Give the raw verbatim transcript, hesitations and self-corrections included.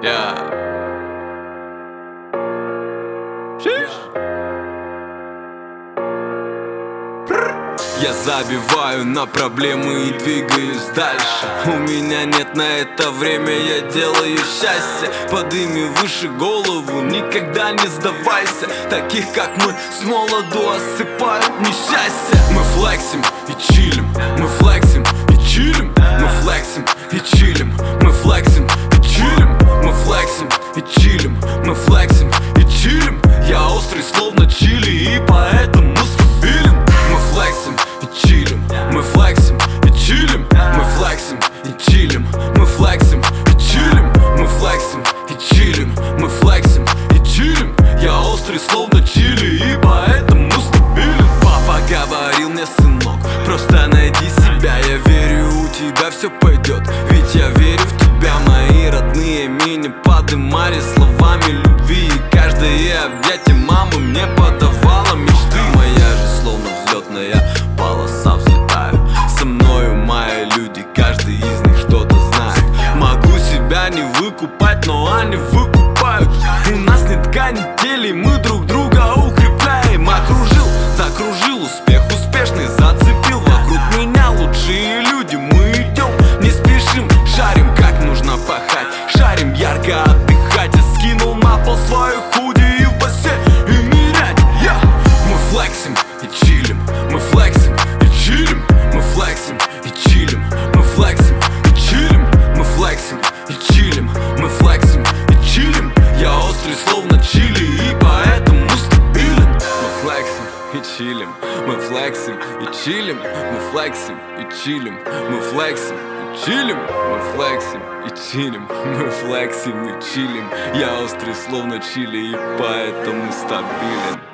Я Я забиваю на проблемы и двигаюсь дальше. У меня нет на это время, я делаю счастье. Подыми выше голову, никогда не сдавайся. Таких как мы с молоду осыпают несчастье. Мы флексим и чилим, мы флексим и чилим, мы флексим и чилим, мы флексим и чилим, мы флексим и чилим, мы флексим и чилим. Я острый словно чили и поэтому стабилен. Мы флексим и чилим, мы флексим и чилим, мы флексим и чилим, мы флексим и чилим, мы флексим и чилим, мы флексим и чилим. Я острый словно чили и поэтому стабилен. Папа говорил мне: сынок, просто найди себя. Я верю, у тебя все пойдет, ведь я верю в тебя. Мои родные меня подымали словами любви, и каждое объятие мамы мне подавала мечты. Моя же словно взлетная полоса, взлетаю. Со мною мои люди, каждый из них что-то знает. Могу себя не выкупать, но они выкупают. У нас нет канителей, мы друг друга укрепляем. Окружил, закружил, успех успешный зацепил. Вокруг меня лучшие люди, мы идем, не спешим. Шарим, как нужно пахать, шарим, ярко отдыхать. Я скинул на пол свою худи и в бассейн и нырять. yeah. Мы флексим и чилим, мы флексим и чилим, мы флексим и чилим, мы флексим и чилим, мы флексим и чилим, мы флексим и чилим. Я острый словно чили и поэтому стабилен. Мы флексим и чилим, мы флексим и чилим, мы флексим и чилим, мы флексим и чилим, мы флексим и чилим, мы флексим и чилим. Я острый словно чили и поэтому стабилен.